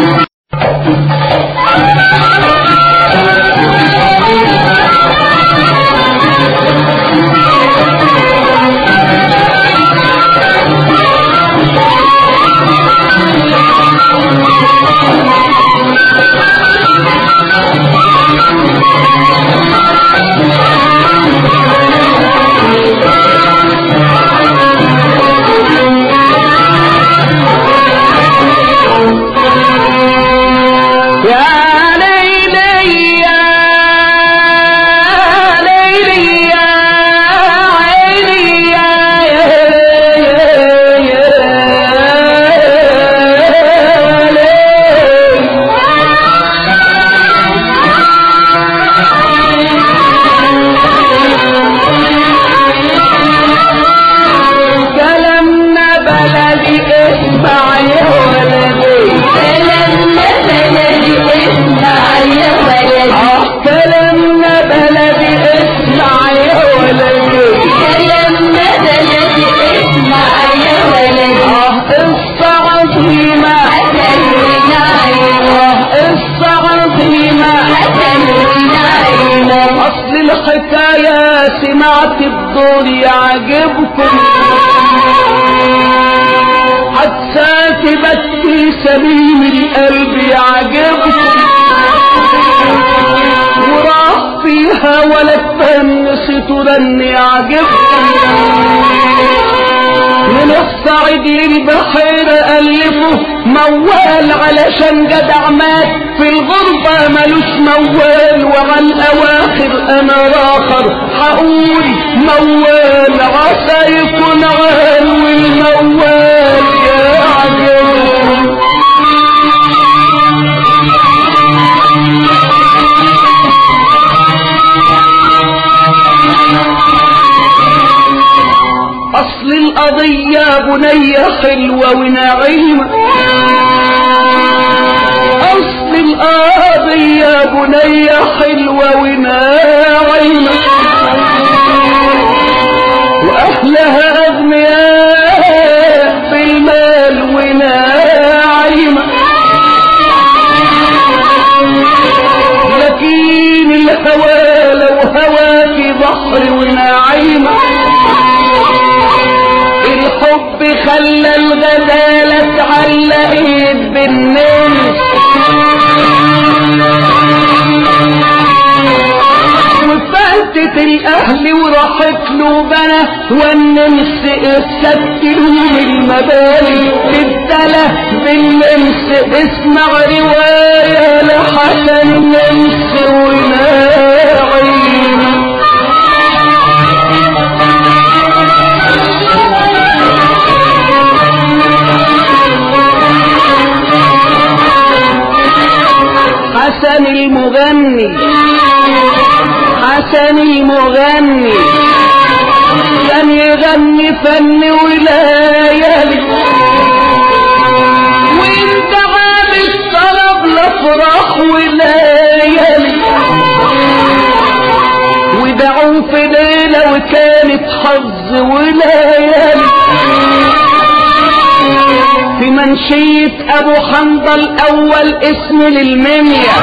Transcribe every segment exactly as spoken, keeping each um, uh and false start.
سمعت الدور يعجبكم حتى تبكي سليم القلب يعجبكم وراح فيها ولا تفنس ترن يعجبكم من الصعيد للبحيرة ألفه موال علشان جدع مات في الغربة ملوش موال وعلى الأواخر أنا راخر حقول موال عسى يكون عال والموال يعجبكم أصل القضية بنية حلوة ونعيمة أصل القضية بنية حلوة ونعيمة وأهلها أغنياء بالمال ونعيمة لكن الهوى لو هوى في بحر ونعيمة الحب خلى الغزالة تعلقت بالنمس وفاتت الأهل وراحت له بنا والنمس استكلوا المباني بالدلة بالنمس اسمع رواية لحسن نمس وناعيمة حسن المغني حسن المغني كان يغني فن وليالي وانت عامل طلب لافراح وليالي ودعوا في ليلة وكانت حظ وليالي في منشية ابو حنظل اول اسم للمنيا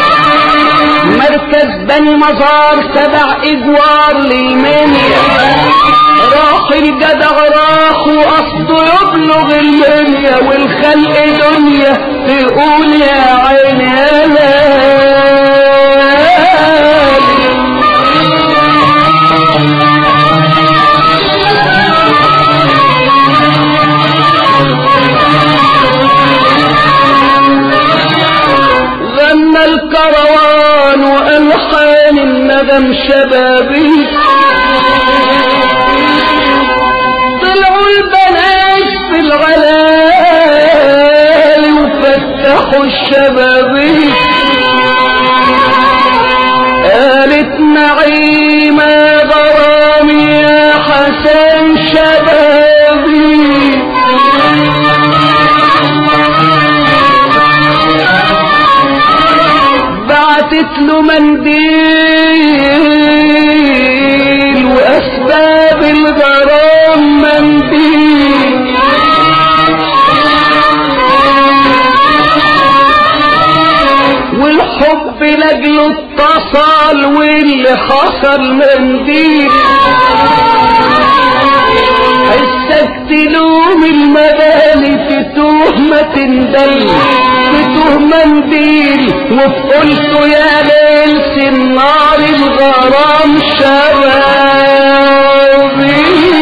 مركز بني مزار تبع اجوار للمنيا راح الجدع راح وقصده يبلغ المنيا والخلق دنيا تقول يا عيني يا ليالي غنى الكروان وألحان الندم شبابي طلعوا البنات في العلالي وفتحوا الشبابي قالت نعيمة غرامي يا حسن شبابي بعتت له منديل واسباب الغرام منديل لاجله اتصل واللي حصل منديل حسك تلوم المباني تتوه ما تندل تتوه منديل وفي قلته يا ليل سنار الغرام شبابي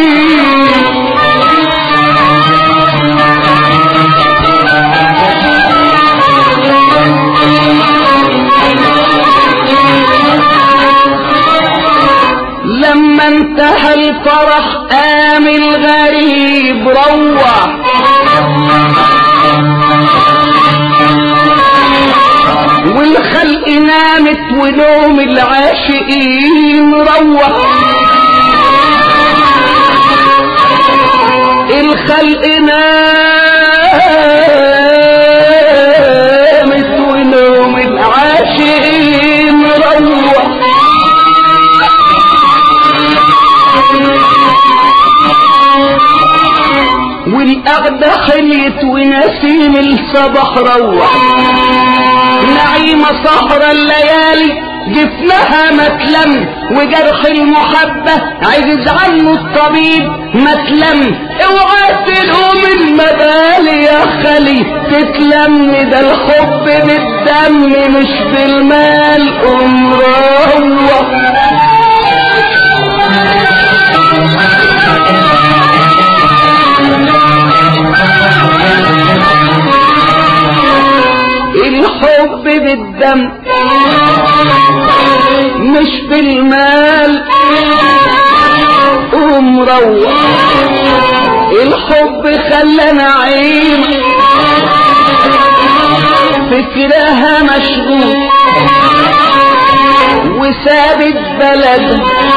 لما انتهى الفرح قام الغريب روح والخلق نامت ونوم العاشقين روح الخلق نامت ونوم العاشقين روح والقعدة حليت ونسيم الصبح روح نعيمة سهرة الليالي جفنها متلم وجرح المحبة عجز عنه الطبيب متلم اوعى تلوم المبالي يا خلي تتلم ده الحب بالدم مش بالمال ام روح الحب بالدم مش بالمال ومروح الحب خلى نعيم فكرها مشغول وسابت بلد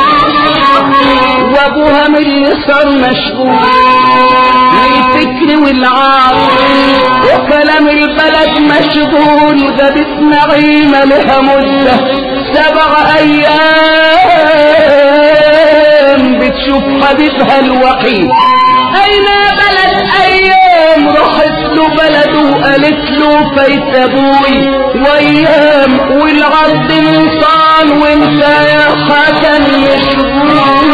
وابوها من اللي صار مشغول الفكر والعار وكلام البلد مشغول غابت نعيمة لها مدة سبع ايام بتشوف حبيبها الوحيد اين بلد ايام راحت له بلده وقالت له فايت ابوي وايام والعرض انصان وانت يا حسن مشغول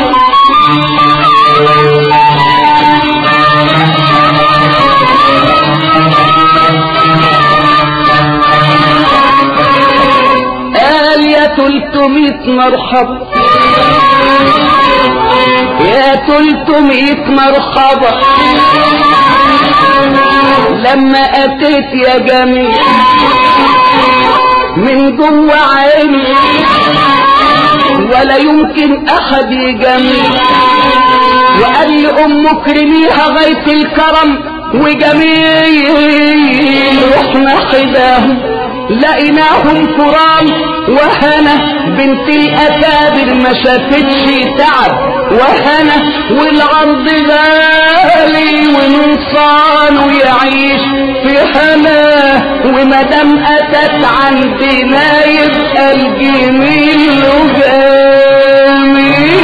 قال يا تلتمية مرحبا يا تلتمية مرحبا لما اتيت يا جميل من جوه عيني ولا يمكن احد يجميل وقال لي امك رميها غاية الكرم وجميل رحنا حداهم لقيناهم كرام وهنا بنت الاكابر ما شافتش تعب وهنا والعرض غالي ونصانه يعيش في هنا ومدام اتت عندنا يبقى الجميل وجميل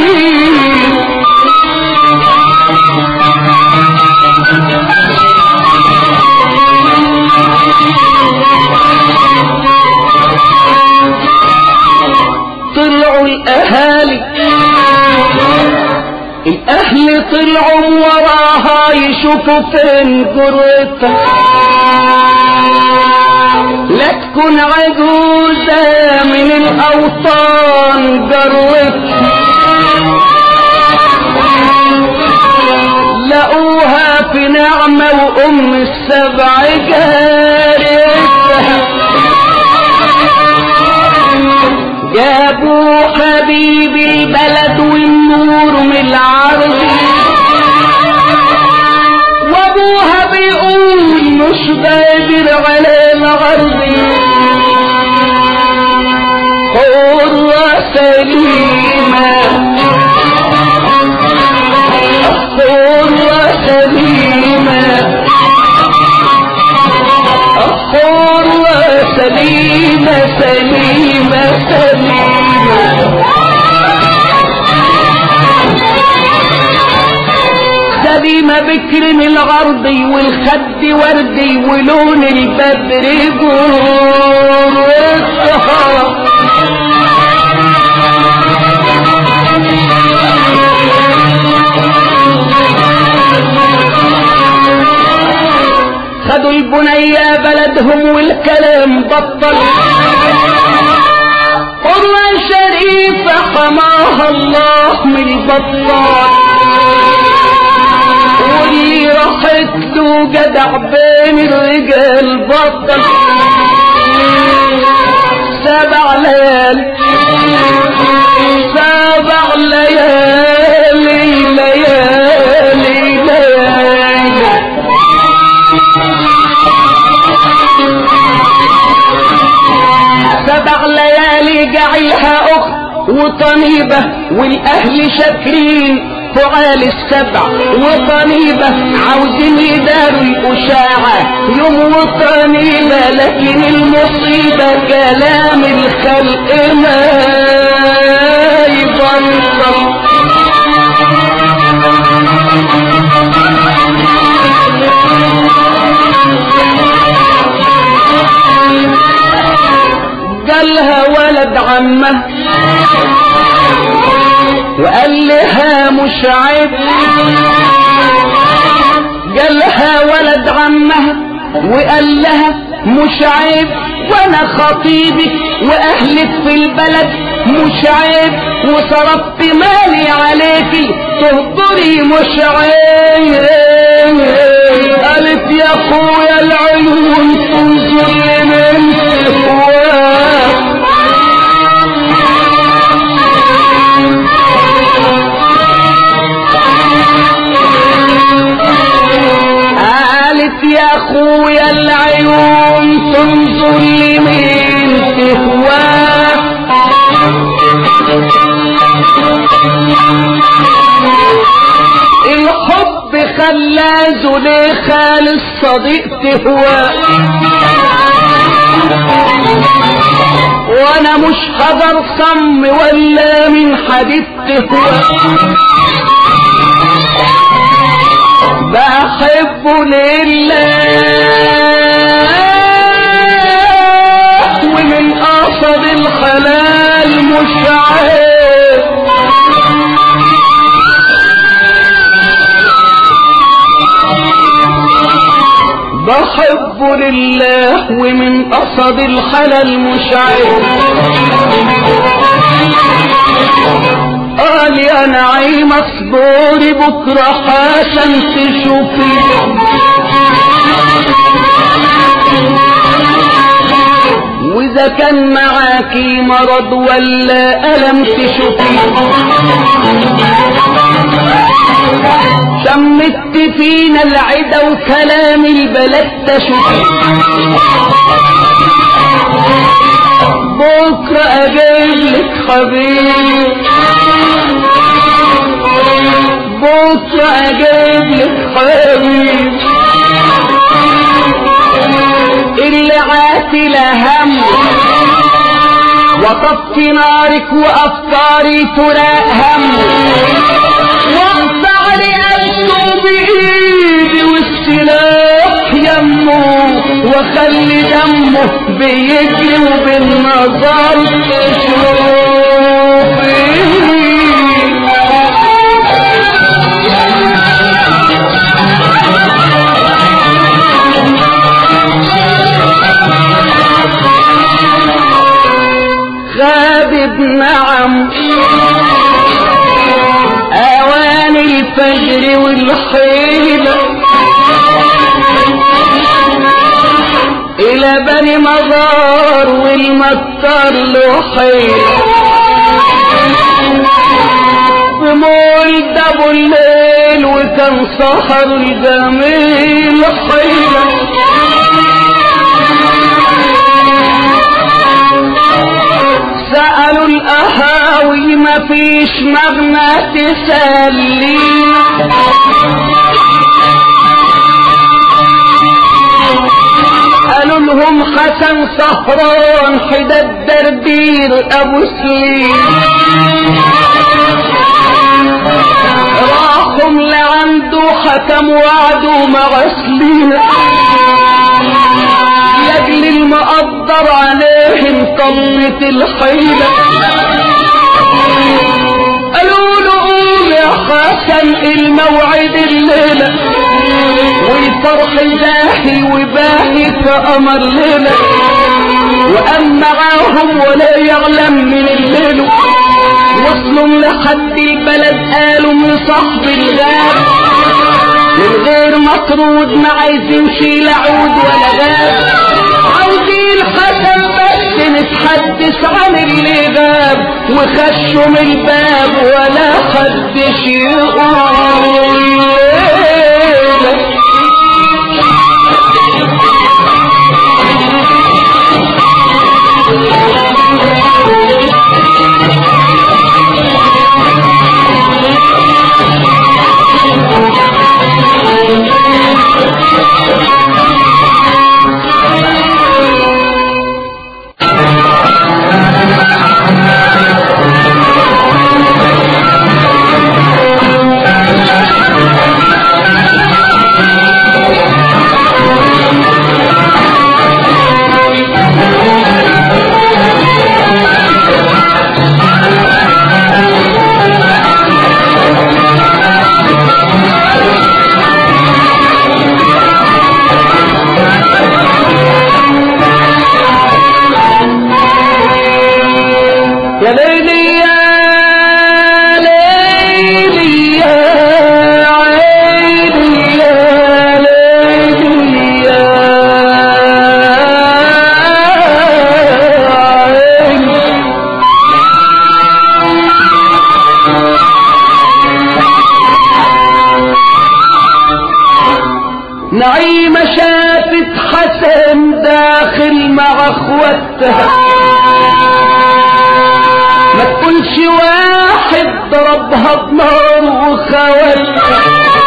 طلعوا الاهالي الاهل طلعوا وراها يشوفوا فين جرتها لا تكون عجوزة من الاوطان جرتها لقوها في نعمة وام السبع جارتها جابوا حبيب البلد والنور من العرض وابوها بيقول مش قادر على العرض حرة سليمة حرة سليمة حرة سليمة سليمة سليمة خديمة بكر من الغربي والخد وردي ولون البدر جور الصحراء. خدوا البنية بلدهم والكلام بطل، قرى شريفة حماها الله من البطال، واللي راحت له جدع بين الرجال بطل. سبع ليالي سبع ليالي ليالي ليالي سبع ليالي جعلها اخت وطنيبة والاهل شاكرين فعال السبع وطنيبة عاوزين يداروا الاشاعة يوم وطنيبة، لكن المصيبة كلام الخلق ما يبطل. قالها ولد عمه وقال لها مش عيب، قالها ولد عمه وقال لها مش عيب، وانا خطيبك واهلك في البلد مش عيب، وصرفت مالي عليكي تهضري مش عيب. قالت يا اخويا العيون تنظر لمن يا اخويا العيون تنظر لمين تهواك، الحب خلى زليخة للصديق تهواك، وانا مش حضر صم ولا من حديد تهواك، بحبه لله ومن قصد الحلال مش عيب، بحبه لله ومن قصد الحلال مش عيب. قال يا نعيم اصبري بكره حسن تشوفي، واذا كان معاكي مرض ولا الم تشوفي، شمت فينا العدا وكلام البلد تشوفي، بكره اجيبلك حبيب، بكره اجيبلك حبيب، اللي عاتل هم وطفت نارك وافكاري تراق هم، واقطع رقبته بايدي والسلاح يمه، واخلي دمه بيجري وبالنظر تشوفي. غاب ابن عم اوان الفجر والحيلة الى بني مزار والمطر له حيلة، بمولد ابو الليل وكان سهر الجميل حيلة، سألوا القهاوي مفيش مغنى تسلينا، قالوا لهم حسن سهران حدا الدردير ابو سليم، راحوا العملة عنده حكم وعده مع سليم لاجل المقدر عليهم طلت الحيلة قالوا له قوم يا حسن الموعد الليلة والفرح باهي وباهي كقمر ليلة وقام معاهم ولا يعلم من الليل وصلوا لحد البلد قالوا من صاحب الغاب من غير مطرود ما عايزينش لا عود ولا غاب عاوزين حسن بس نتحدث عن اللي غاب وخشوا من الباب ولا حدش يقول نعيمة شافت حسن داخل مع اخواتها ما تكونش واحد ضربها بنار وخواتها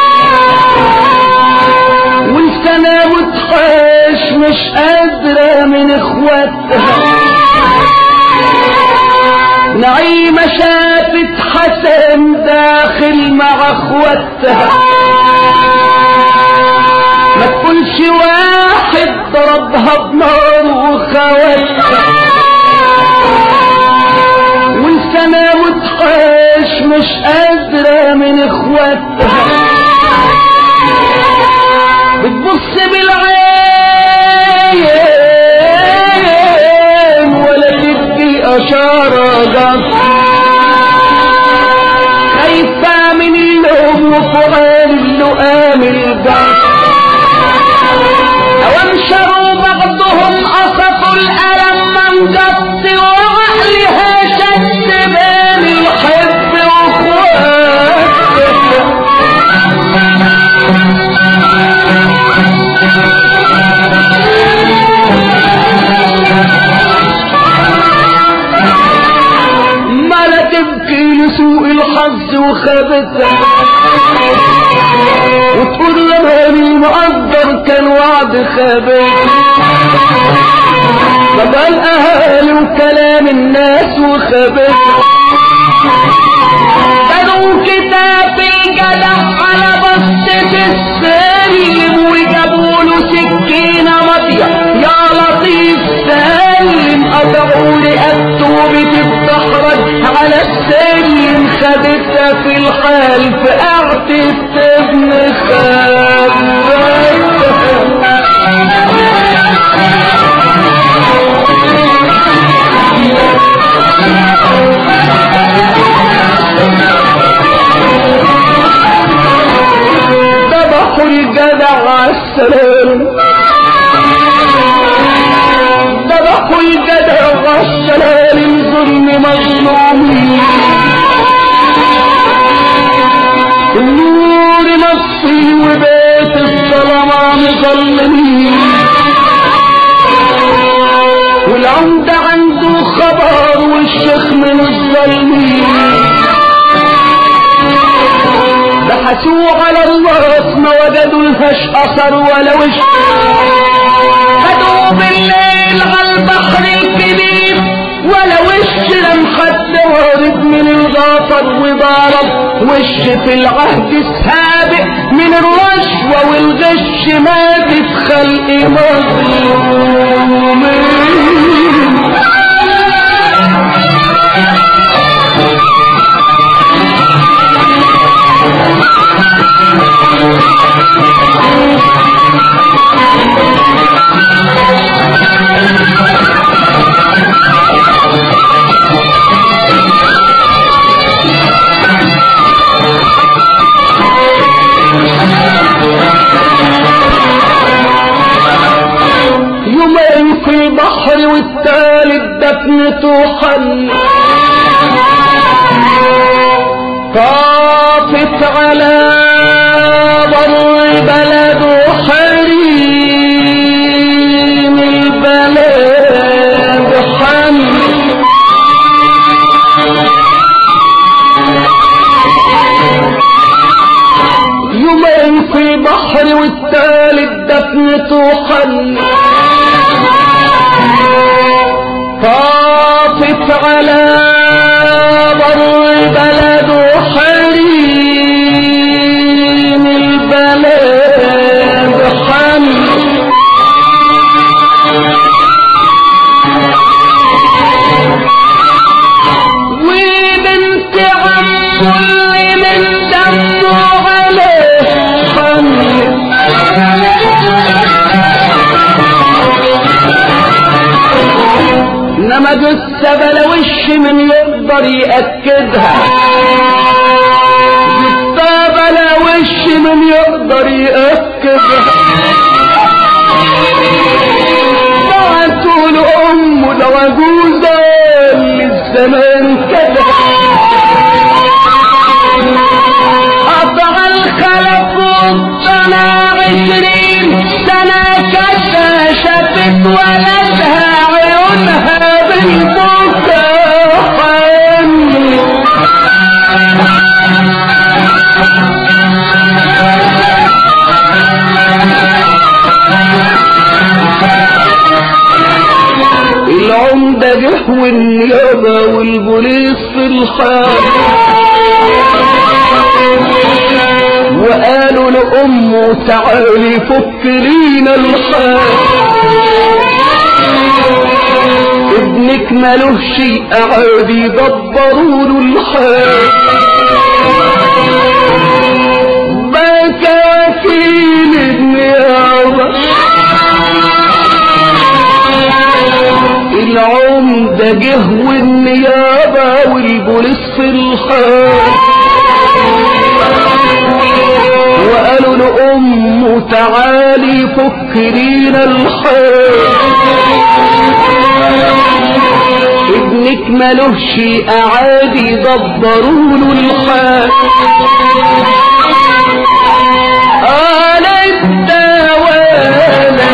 والسنة وتحاش مش قادرة من اخواتها نعيمة شافت حسن داخل مع اخواتها ما تكونش واحد ضربها بنار وخواتها والسنة وتحاش مش قادرة من اخواتها بتبص بالعين ولا تدي اشارة جف خايفة من اللوم وفعال اللقام الجف وانشروا بعضهم قصفوا الألم من جبت وعقلها شد بين الحب واخوات ما لا تبكي لسوء الحظ وخابتها وتقول لها المقدر كان وعد خابت طبع الاهالي وكلام الناس وخابت خدوا كتاب الجدع على بسطة السلم وجابوا له سكينة ماضية يا لطيف سلم قطعوا رقبته بتتدحرج على السلم خدتها في الحال في قعدة ابن خالتها ذبحوا الجدع عالسلام ذبحوا الجدع عالسلام ظلم مظلومين النور نصي وبيت الظلمة مظلمين والعمدة عنده خبر والشيخ من الظالمين بحثوا على الراس ما وجدوا لهاش اثر ولا وش خدوا بالليل على البحر الكبير ولا وش لم حد وارد من الغاطر وضرب وش في العهد السابق من الرشوة والغش ماتت خلق مظلومين. يومين في البحر والتالت دفنته حل، طافت على بر البلد وحريم البلد حل. يومين في البحر والتالت دفنته حل، طافت على بر البلد وحريم البلد حل. وبنت عمه اللي من دمه عليه حل، انما جثة بلا وش من يقدر يأكدها، جثة بلا وش من يقدر يأكدها. بعتوا لأمه لو عجوزة للزمان كده، قطع الخلف والسنة عشرين سنة كده شافت ولدها عيونها العمدة جه والنيابة والبوليس في الحال، وقالوا لأمه تعالي فك لينا الحال، ابنك مالوه شيء عادي دبروا له الحال. بكى وكيل النيابة العمدة جه والنيابة والبوليس في الحال، وقالوا لأمه تعالي فك لينا الحال، ابنك مالوه شيء عادي دبروا له الحال. قالت دوالا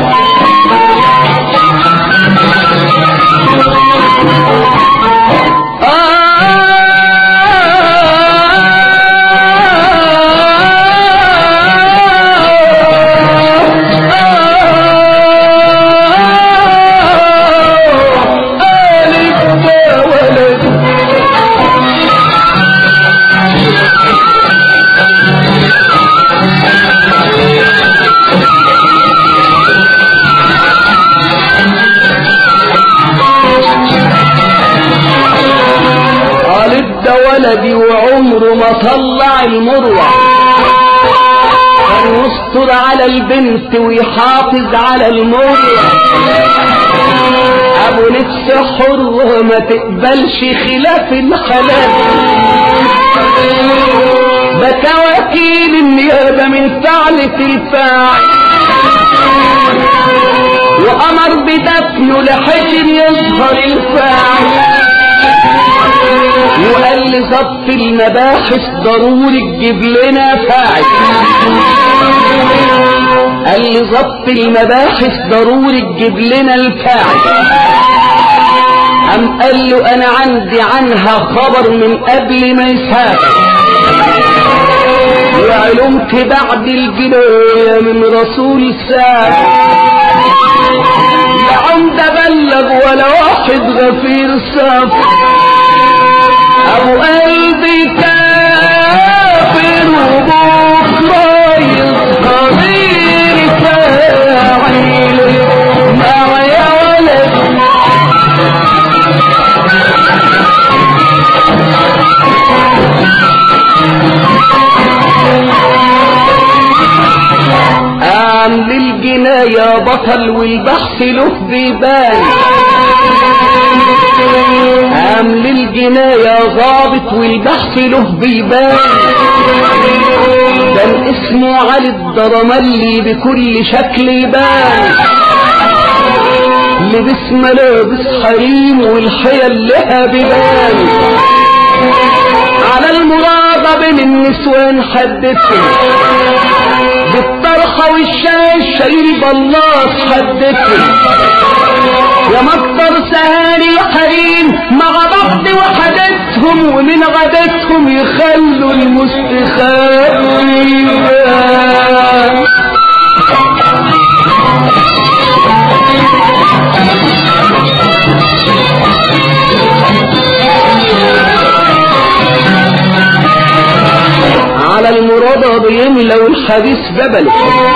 ولدي وعمره ما طلع المروة، كان يستر على البنت ويحافظ على المروة. ابو نفس حرة ما تقبلش خلاف الحلال، بكى وكيل النيابة من فعلة الفاعل، وامر بدفنه لحجر يظهر الفاعل، وقال لي ضبط المباحث ضروري تجيب لنا فاعل، قال لي ضبط المباحث ضروري تجيب لنا الفاعل. قام قال له انا عندي عنها خبر من قبل ما يسافر، وعلمت بعد الجناية من رسول سافر، يا عمدة بلغ ولا واحد غفير سافر، ابو قلبي كافر وبكره بطل والبحث له بيبان، قام للجناية ضابط والبحث له بيبان، كان اسمه علي الدرملي بكل شكل يبان، لبس ملابس حريم والحيل لها بيبان، على المراضة بين النسوان حدثهم بالطرحة والشاي شايل بلاص حدثهم، يا مكتر سهاري حريم مع بعض وحدثهم، ومن غدتهم يخلوا المستخبي يبان. على المرادة بيملوا الحديث جبل،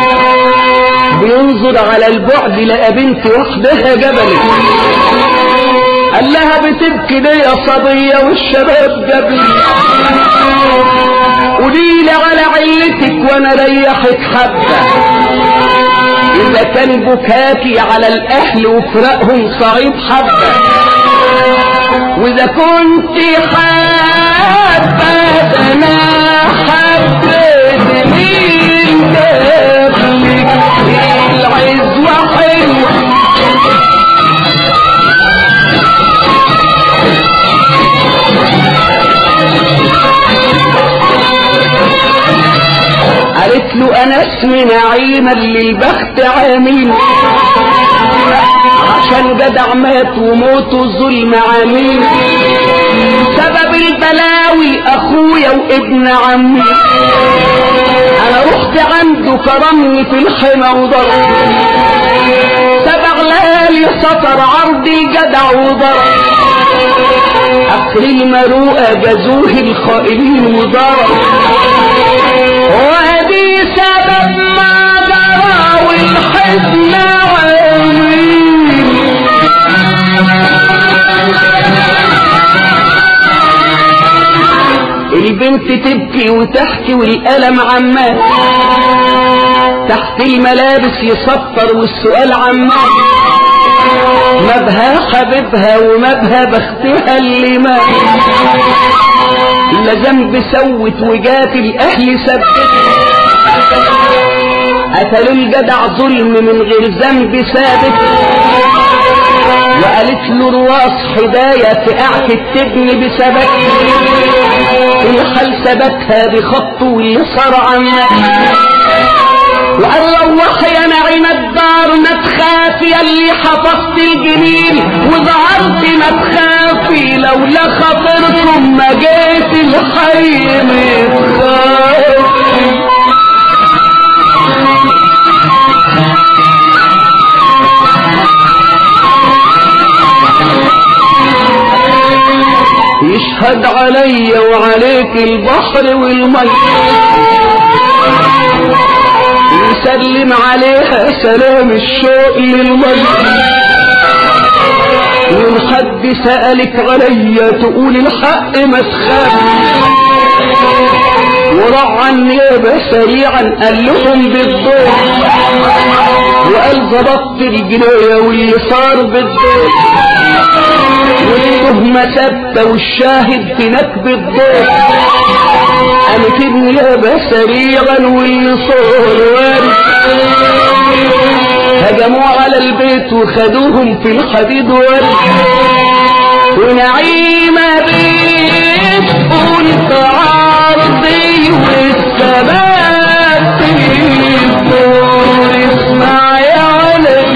بينظر على البعد لقى بنت وحدها جبل، قال لها بتبكي ليه يا صبية والشباب جبل، قوليلي على علتك وانا ريحك حبة، اذا كان بكاكي على الاهل وفراقهم صعيب حبة، واذا كنت حابة انا حبيت مين قبلك العزوة حلوة، قالت له انا اسمي نعيمة اللي البخت عامل، عشان جدع مات وموته ظلم عميل، سبب البلاوي اخويا وابن عمي، انا رحت عنده كرمني في الحمى وضرب، سبع ليالي سطر عرض الجدع وضرب، اخر المروءه جازوه الخائنين وضرب، وادي سبب ما جرى والحزن عميل. البنت تبكي وتحكي والألم عمال، تحت الملابس يسطر والسؤال عمال، مبها حبيبها ومبها بختها اللي مات، لا ذنب سوت وجات الأهل سبت، قتلوا الجدع ظلم من غير ذنب ثابت، وقالت له رواس حداية في قعكة تبني بسبك، الحال ثبتها بخطه واللي صار عنها، وقال روح يا نعيم الدار ما تخافي ياللي حفظت الجميل وظهرت ما تخافي، لولا خاطركم ما جيت الحي متخافي. يشهد علي وعليك البحر والمي، يسلم عليها سلام الشوق للمي، وإن حد سألك عليا تقول الحق ما تخاف، ورع النيابة سريعا قال لهم بالضوء، وقال ضبطت الجناية واللي صار بالضوء، والتهمة ثابتة والشاهد في نكب الضوء، قامت النيابة سريعا واللي صار وارد، هجموا على البيت وخدوهم في الحديد وارد، ونعيمة بيت قلت عرضي والثبات الدور اسمع يا علي.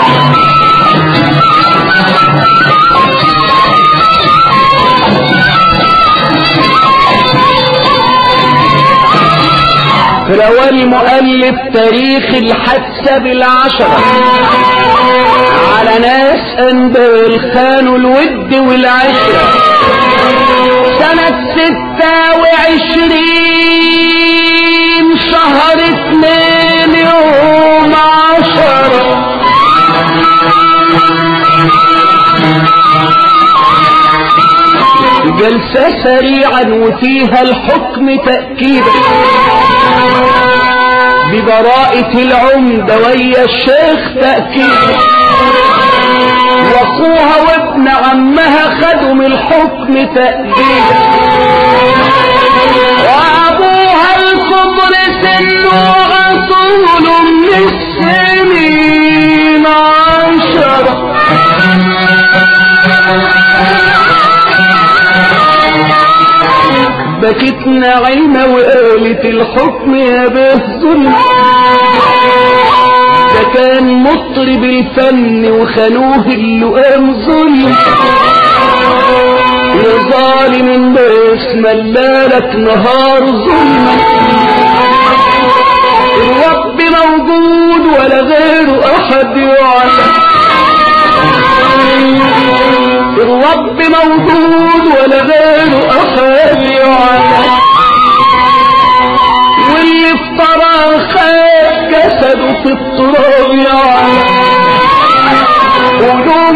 روى المؤلف تاريخ الحادثة بالعشرة على ناس أنبال خانوا الود والعشرة، سنة ستة وعشرين شهر اتنين يوم عشرة، جلسة سريعا وفيها الحكم تأكيدا، ببراءة العمدة ويا الشيخ تأكيد، واخوها وابن عمها خدوا من الحكم تأديب، وابوها الكبر سنه وطول من السنين عشرة، بكت نعيمة وقالت الحكم يا به ظلم، ده كان مطرب الفن وخانوه اللقام ظلم، يا ظالم الناس ملالك نهار ظلم، الرب موجود ولا غيره احد يعلم، الرب موجود ولا غيره احد يعلم، واللي افترى خد جسده في التراب يعلم، قولهم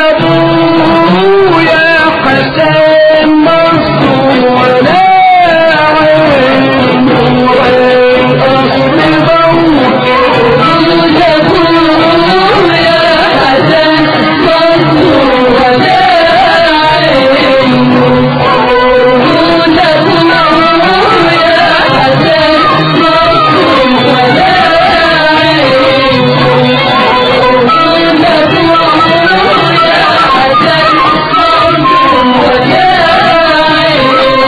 لابوه يا حسين مظلوم ولا عين وعين اصل موت، قولهم لابوه يا حسين مظلوم ولا عين، قولهم لابوه يا حسين مظلوم ولا عين، قولهم لابوه يا حسين مظلوم ولا عين،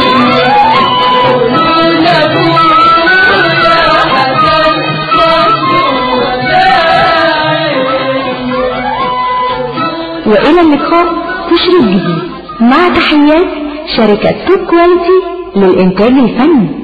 قولهم لابوه يا حسين مظلوم ولا عين. وإلى اللقاء في شريط جديد، مع تحيات شركة توب كواليتي للإنتاج الفني.